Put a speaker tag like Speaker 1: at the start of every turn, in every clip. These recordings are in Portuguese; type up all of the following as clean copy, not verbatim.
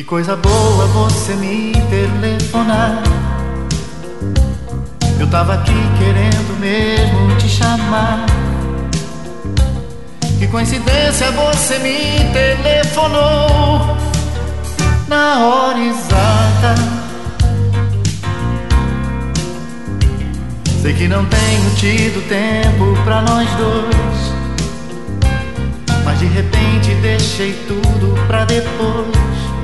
Speaker 1: coisa boa você me telefonar. Eu tava aqui querendo mesmo te chamar. Que coincidência, você me telefonou na hora exata. Sei que não tenho tido tempo pra nós dois, mas de repente deixei tudo pra depois.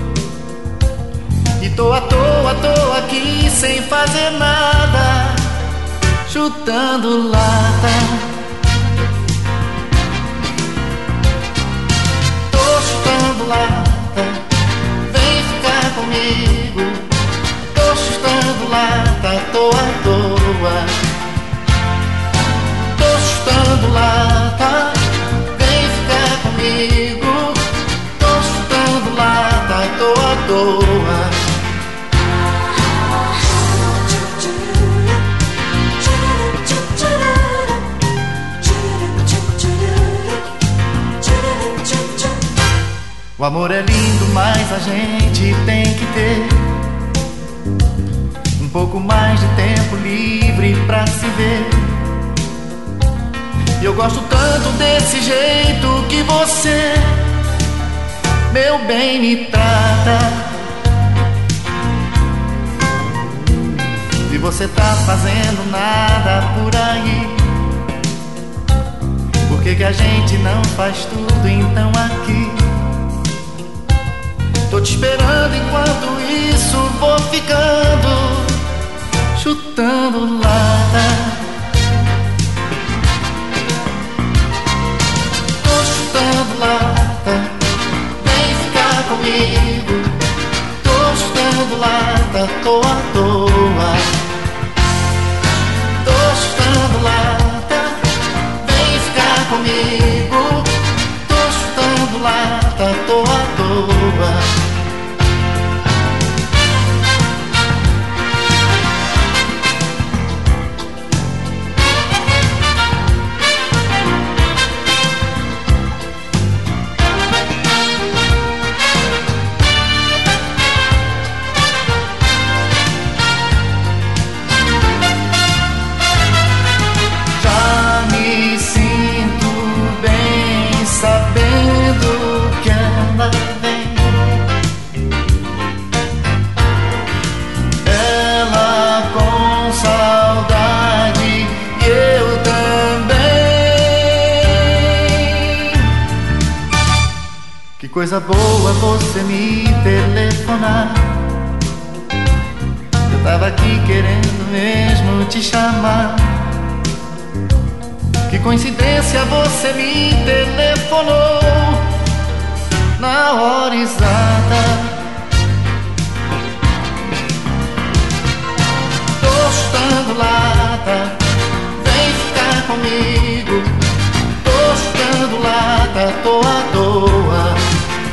Speaker 1: E tô à toa aqui sem fazer nada, chutando lata. Tô chutando lata, vem ficar comigo. Tô chutando lata, tô à toa. Tô chutando lata, vem ficar comigo. Tô chutando lata, tô à toa. O amor é lindo, mas a gente tem que ter um pouco mais de tempo livre pra se ver. E eu gosto tanto desse jeito que você, meu bem, me trata. E você tá fazendo nada por aí. Por que a gente não faz tudo então aqui? Tô te esperando, enquanto isso vou ficando, chutando lata. Tô chutando lata, vem ficar comigo. Tô chutando lata, tô à toa. Tô chutando lata, vem ficar comigo. Tô chutando lata, tô à toa. Que coisa boa você me telefonar. Eu tava aqui querendo mesmo te chamar. Que coincidência, você me telefonou na hora exata. Tô chutando lata, vem ficar comigo. Tô chutando lata, tô à toa.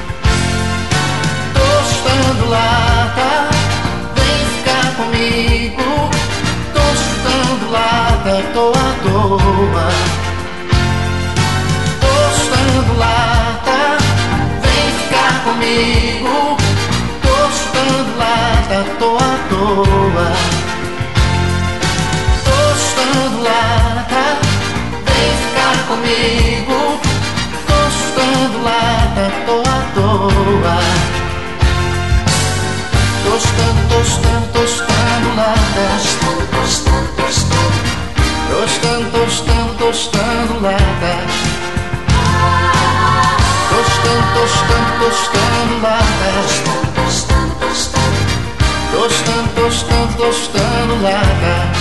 Speaker 1: Lata, vem ficar comigo. Tô chutando lata, tô à toa. Tô chutando lata, vem ficar comigo. Tô chutando lata, tô à toa. Tô chutando lata, vem ficar comigo. Tô chutando lata, tô à toa. Tostando, tostando, tostando lata. Tostando, tostando, tostando lata. Tostando, tostando, tostando lata. Tostando, tostando, tostando lata.